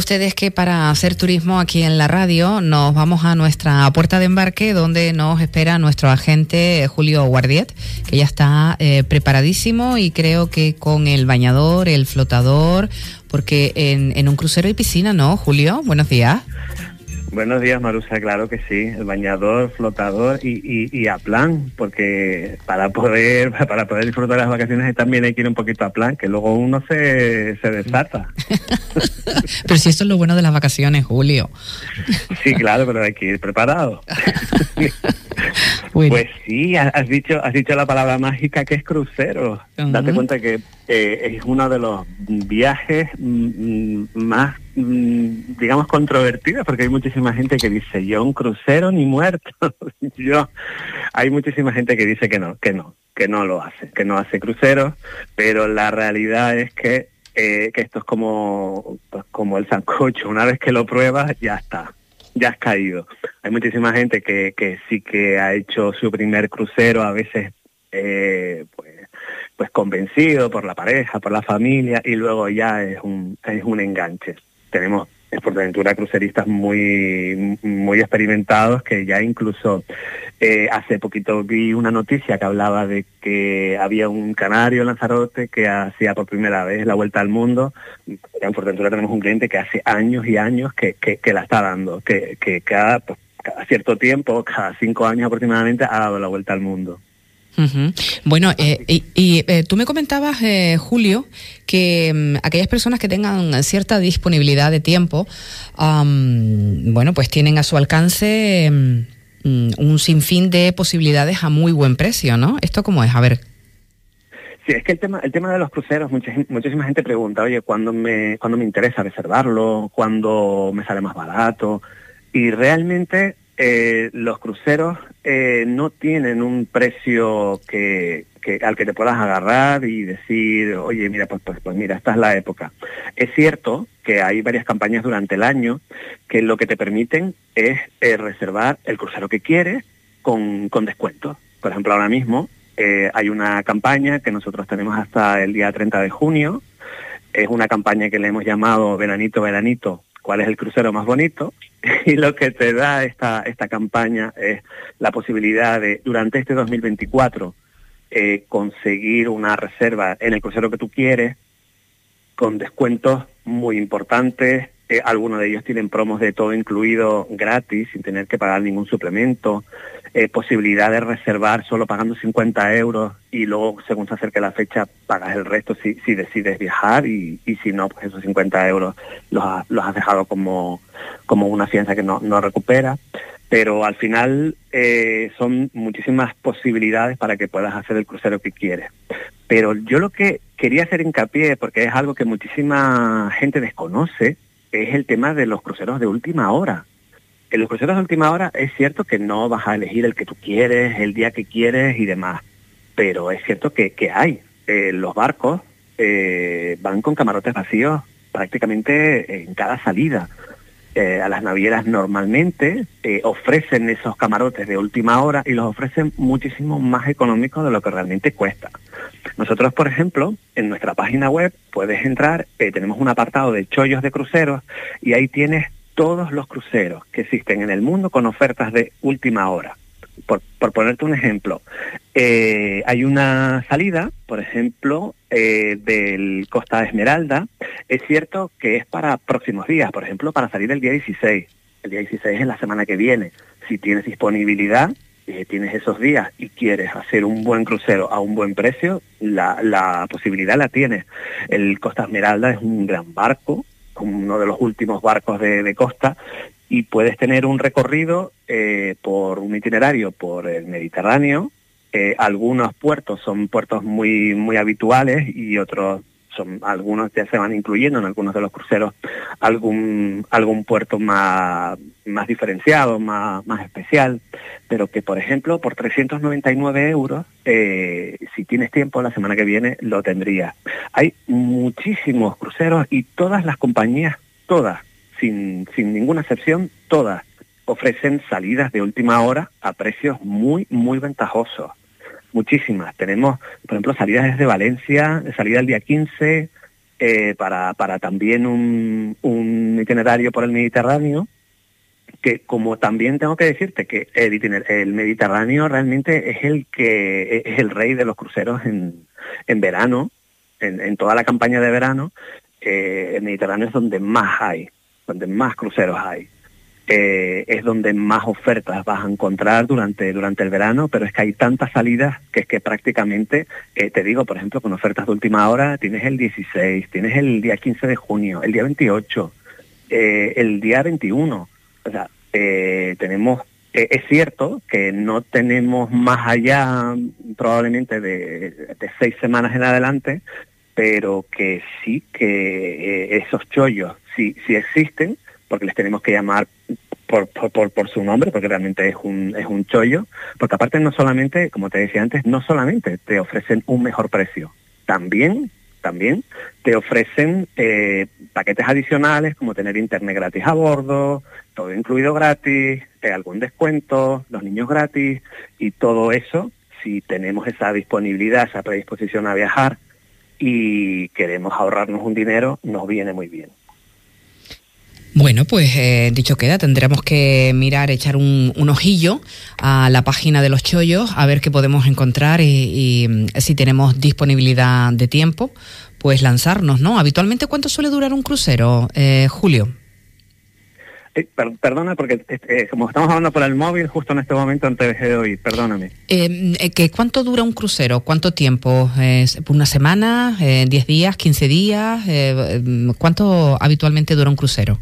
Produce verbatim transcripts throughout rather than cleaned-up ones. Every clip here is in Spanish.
ustedes que para hacer turismo aquí en la radio nos vamos a nuestra puerta de embarque, donde nos espera nuestro agente Julio Guardiet, que ya está eh, preparadísimo, y creo que con el bañador, el flotador, porque en, en un crucero hay piscina, ¿no, Julio? Buenos días. Buenos días, Marusa, claro que sí, el bañador, flotador y, y, y a plan, porque para poder para poder disfrutar las vacaciones también hay que ir un poquito a plan, que luego uno se, se desata. Pero si esto es lo bueno de las vacaciones, Julio. Sí, claro, pero hay que ir preparado. Bueno. Pues sí, has dicho has dicho la palabra mágica, que es crucero. Uh-huh. Date cuenta que eh, es uno de los viajes mm, más, mm, digamos, controvertidos, porque hay muchísima gente que dice, yo un crucero ni muerto. yo Hay muchísima gente que dice que no, que no, que no lo hace, que no hace cruceros, pero la realidad es que, eh, que esto es como, pues, como el sancocho. Una vez que lo pruebas, ya está. Ya has caído. Hay muchísima gente que, que sí que ha hecho su primer crucero, a veces eh, pues, pues convencido por la pareja, por la familia, y luego ya es un, es un enganche. Tenemos en Fuerteventura cruceristas muy muy experimentados que ya incluso eh, hace poquito vi una noticia que hablaba de que había un canario en Lanzarote que hacía por primera vez la vuelta al mundo. En Fuerteventura tenemos un cliente que hace años y años que, que, que la está dando, que, que cada, pues, cada cierto tiempo, cada cinco años aproximadamente, ha dado la vuelta al mundo. Uh-huh. Bueno, eh, y, y eh, tú me comentabas, eh, Julio, que um, aquellas personas que tengan cierta disponibilidad de tiempo, um, bueno, pues tienen a su alcance um, un sinfín de posibilidades a muy buen precio, ¿no? ¿Esto cómo es? A ver. Sí, es que el tema el tema de los cruceros, mucha, muchísima gente pregunta, oye, ¿cuándo me, ¿cuándo me interesa reservarlo? ¿Cuándo me sale más barato? Y realmente eh, los cruceros eh, no tienen un precio que, que al que te puedas agarrar y decir, oye, mira, pues, pues, pues mira, esta es la época. Es cierto que hay varias campañas durante el año que lo que te permiten es eh, reservar el crucero que quieres con, con descuento. Por ejemplo, ahora mismo eh, hay una campaña que nosotros tenemos hasta el día treinta de junio. Es una campaña que le hemos llamado Veranito, Veranito, ¿cuál es el crucero más bonito? Y lo que te da esta esta campaña es la posibilidad de, durante este dos mil veinticuatro, eh, conseguir una reserva en el crucero que tú quieres, con descuentos muy importantes. Eh, algunos de ellos tienen promos de todo incluido gratis, sin tener que pagar ningún suplemento, eh, posibilidad de reservar solo pagando cincuenta euros, y luego, según se acerque la fecha, pagas el resto si, si decides viajar, y, y si no, pues esos cincuenta euros los, ha, los has dejado como, como una fianza que no, no recupera. Pero al final eh, son muchísimas posibilidades para que puedas hacer el crucero que quieres. Pero yo lo que quería hacer hincapié, porque es algo que muchísima gente desconoce, es el tema de los cruceros de última hora. En los cruceros de última hora es cierto que no vas a elegir el que tú quieres, el día que quieres y demás, pero es cierto que, que hay. Eh, los barcos eh, van con camarotes vacíos prácticamente en cada salida. Eh, a las navieras normalmente eh, ofrecen esos camarotes de última hora y los ofrecen muchísimo más económicos de lo que realmente cuesta. Nosotros, por ejemplo, en nuestra página web puedes entrar, eh, tenemos un apartado de chollos de cruceros, y ahí tienes todos los cruceros que existen en el mundo con ofertas de última hora. Por, por ponerte un ejemplo, eh, hay una salida, por ejemplo, eh, del Costa Esmeralda. Es cierto que es para próximos días, por ejemplo, para salir el día dieciséis. El día dieciséis es la semana que viene. Si tienes disponibilidad, eh, tienes esos días y quieres hacer un buen crucero a un buen precio, la, la posibilidad la tienes. El Costa Esmeralda es un gran barco, uno de los últimos barcos de, de costa, y puedes tener un recorrido eh, por un itinerario por el Mediterráneo. Eh, algunos puertos son puertos muy muy habituales, y otros son, algunos ya se van incluyendo en algunos de los cruceros algún algún puerto más más diferenciado, más más especial, pero que, por ejemplo, por trescientos noventa y nueve euros, eh, si tienes tiempo, la semana que viene lo tendrías. Hay muchísimos cruceros, y todas las compañías, todas, sin sin ninguna excepción, todas ofrecen salidas de última hora a precios muy, muy ventajosos. Muchísimas. Tenemos, por ejemplo, salidas desde Valencia, salida el día quince, eh, para, para también un, un itinerario por el Mediterráneo, que como también tengo que decirte que el, itiner- el Mediterráneo realmente es el que es el rey de los cruceros en, en verano, en, en toda la campaña de verano. Eh, el Mediterráneo es donde más hay, donde más cruceros hay. Eh, es donde más ofertas vas a encontrar durante durante el verano, pero es que hay tantas salidas que es que prácticamente, eh, te digo, por ejemplo, con ofertas de última hora, tienes el dieciséis, tienes el día quince de junio, el día veintiocho, eh, el día veintiuno. O sea, eh, tenemos, eh, es cierto que no tenemos más allá probablemente de, de seis semanas en adelante, pero que sí que eh, esos chollos sí, sí existen, porque les tenemos que llamar por, por, por, por su nombre, porque realmente es un, es un chollo, porque aparte no solamente, como te decía antes, no solamente te ofrecen un mejor precio, también, también te ofrecen eh, paquetes adicionales como tener internet gratis a bordo, todo incluido gratis, eh, algún descuento, los niños gratis, y todo eso, si tenemos esa disponibilidad, esa predisposición a viajar y queremos ahorrarnos un dinero, nos viene muy bien. Bueno, pues eh, dicho queda, tendremos que mirar, echar un, un ojillo a la página de los chollos, a ver qué podemos encontrar y, y si tenemos disponibilidad de tiempo, pues lanzarnos, ¿no? Habitualmente, ¿cuánto suele durar un crucero, eh, Julio? Eh, per, perdona, porque eh, como estamos hablando por el móvil, justo en este momento no te dejé de oír, perdóname. Eh, ¿que ¿Cuánto dura un crucero? ¿Cuánto tiempo? Eh, ¿Una semana? Eh, ¿diez días? ¿quince días? Eh, ¿Cuánto habitualmente dura un crucero?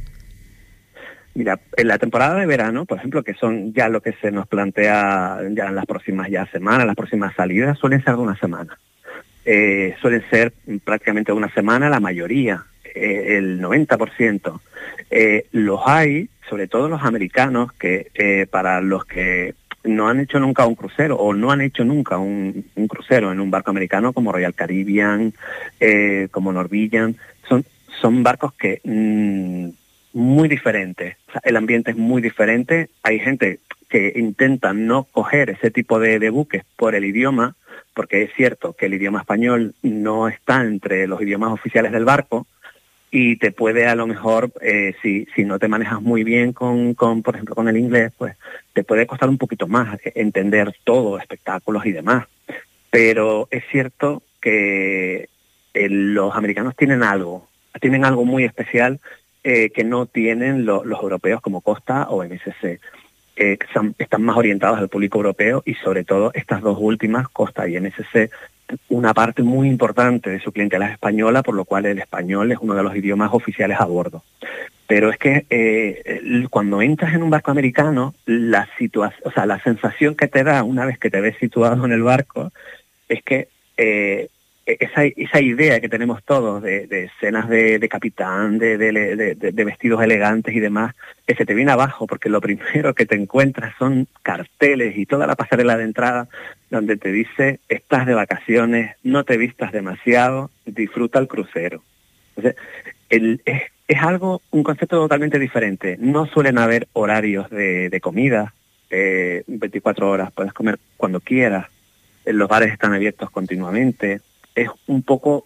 Mira, en la temporada de verano, por ejemplo, que son ya lo que se nos plantea ya en las próximas ya semanas, las próximas salidas, suelen ser de una semana. Eh, suelen ser prácticamente una semana la mayoría, eh, el noventa por ciento. Eh, los hay, sobre todo los americanos, que eh, para los que no han hecho nunca un crucero o no han hecho nunca un, un crucero en un barco americano como Royal Caribbean, eh, como Norwegian, son, son barcos que... Mmm, muy diferente, o sea, el ambiente es muy diferente. Hay gente que intenta no coger ese tipo de, de buques por el idioma, porque es cierto que el idioma español no está entre los idiomas oficiales del barco y te puede a lo mejor, eh, si, si no te manejas muy bien con, con, por ejemplo, con el inglés, pues te puede costar un poquito más entender todo, espectáculos y demás. Pero es cierto que eh, los americanos tienen algo, tienen algo muy especial Eh, que no tienen lo, los europeos como Costa o M S C, eh, que son, están más orientados al público europeo y sobre todo estas dos últimas, Costa y M S C, una parte muy importante de su clientela es española, por lo cual el español es uno de los idiomas oficiales a bordo. Pero es que eh, cuando entras en un barco americano, la situación, o sea, la sensación que te da una vez que te ves situado en el barco es que eh, Esa, esa idea que tenemos todos de, de escenas de, de capitán, de, de, de, de vestidos elegantes y demás, que se te viene abajo, porque lo primero que te encuentras son carteles y toda la pasarela de entrada donde te dice, estás de vacaciones, no te vistas demasiado, disfruta el crucero. Entonces, el, es, es algo, un concepto totalmente diferente. No suelen haber horarios de, de comida, eh, veinticuatro horas, puedes comer cuando quieras, los bares están abiertos continuamente. Es un poco,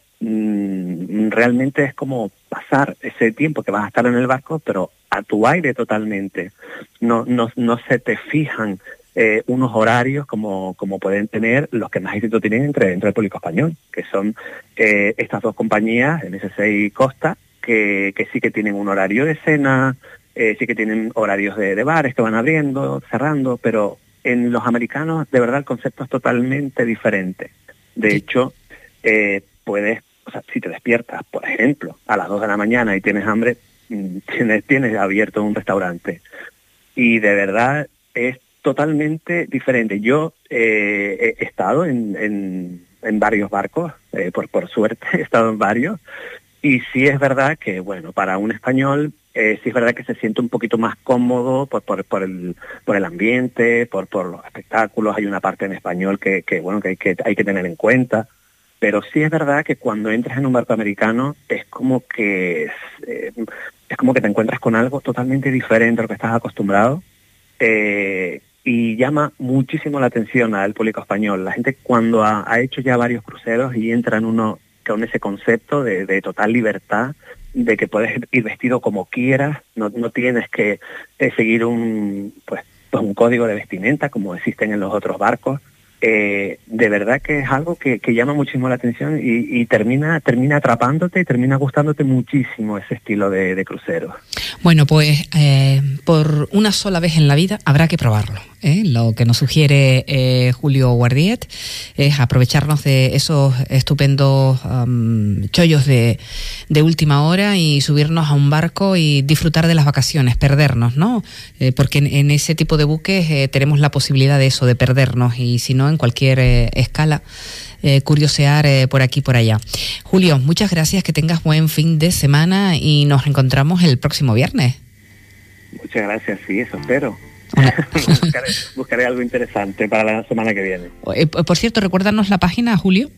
mmm, realmente es como pasar ese tiempo que vas a estar en el barco, pero a tu aire totalmente. No, no, no se te fijan eh, unos horarios como, como pueden tener los que más éxito tienen entre, entre el público español, que son eh, estas dos compañías, M S C y Costa, que, que sí que tienen un horario de cena, eh, sí que tienen horarios de, de bares que van abriendo, cerrando, pero en los americanos de verdad el concepto es totalmente diferente. De hecho, Eh, puedes, o sea, si te despiertas, por ejemplo, a las dos de la mañana y tienes hambre, tienes, tienes abierto un restaurante. Y de verdad es totalmente diferente. Yo eh, he estado en, en, en varios barcos, eh, por, por suerte he estado en varios, y sí es verdad que, bueno, para un español, eh, sí es verdad que se siente un poquito más cómodo por, por, por, el, por el ambiente, por, por los espectáculos. Hay una parte en español que, que bueno, que hay, que hay que tener en cuenta. Pero sí es verdad que cuando entras en un barco americano es como que es, eh, es como que te encuentras con algo totalmente diferente a lo que estás acostumbrado, eh, y llama muchísimo la atención al público español. La gente cuando ha, ha hecho ya varios cruceros y entra en uno con ese concepto de, de total libertad, de que puedes ir vestido como quieras, no, no tienes que eh, seguir un, pues, pues un código de vestimenta como existen en los otros barcos. Eh, de verdad que es algo que, que llama muchísimo la atención y, y termina termina atrapándote y termina gustándote muchísimo ese estilo de, de crucero. Bueno, pues eh, por una sola vez en la vida habrá que probarlo, ¿eh? Lo que nos sugiere eh, Julio Guardiet es aprovecharnos de esos estupendos um, chollos de, de última hora y subirnos a un barco y disfrutar de las vacaciones, perdernos, ¿no? Eh, porque en, en ese tipo de buques eh, tenemos la posibilidad de eso, de perdernos, y si no, en cualquier eh, escala, eh, curiosear eh, por aquí y por allá. Julio, muchas gracias, que tengas buen fin de semana y nos encontramos el próximo viernes. Muchas gracias, sí, eso espero. buscaré, buscaré algo interesante para la semana que viene. Eh, por cierto, recuérdanos la página, Julio.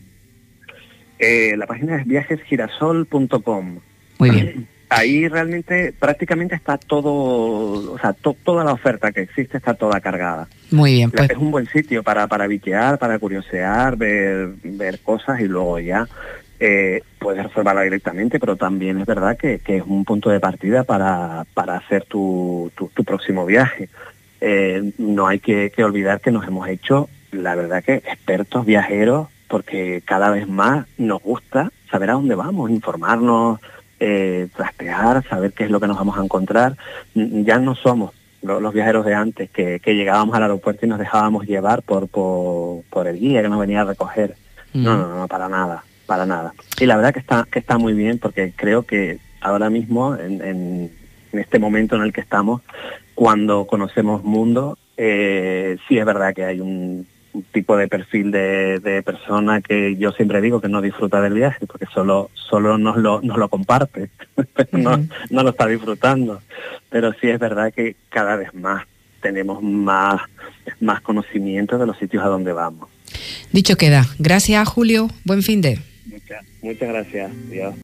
Eh, la página es viajes girasol punto com. Muy bien. Ahí realmente prácticamente está todo, o sea, to, toda la oferta que existe está toda cargada. Muy bien, pues es un buen sitio para para bichear, para curiosear, ver ver cosas y luego ya eh, puedes reservarla directamente, pero también es verdad que, que es un punto de partida para para hacer tu tu, tu próximo viaje. Eh, no hay que, que olvidar que nos hemos hecho, la verdad, que expertos viajeros, porque cada vez más nos gusta saber a dónde vamos, informarnos, eh, trastear, saber qué es lo que nos vamos a encontrar. Ya no somos los, los viajeros de antes, que, que llegábamos al aeropuerto y nos dejábamos llevar por, por, por el guía que nos venía a recoger. Mm. No, no, no, para nada, para nada. Y la verdad que está, que está muy bien, porque creo que ahora mismo, en, en, en este momento en el que estamos, cuando conocemos mundo, eh, sí es verdad que hay un, un tipo de perfil de, de persona que yo siempre digo que no disfruta del viaje, porque solo solo nos lo nos lo comparte, pero uh-huh. no, no lo está disfrutando. Pero sí es verdad que cada vez más tenemos más, más conocimiento de los sitios a donde vamos. Dicho queda. Gracias, Julio. Buen fin de. Muchas, muchas gracias. Adiós.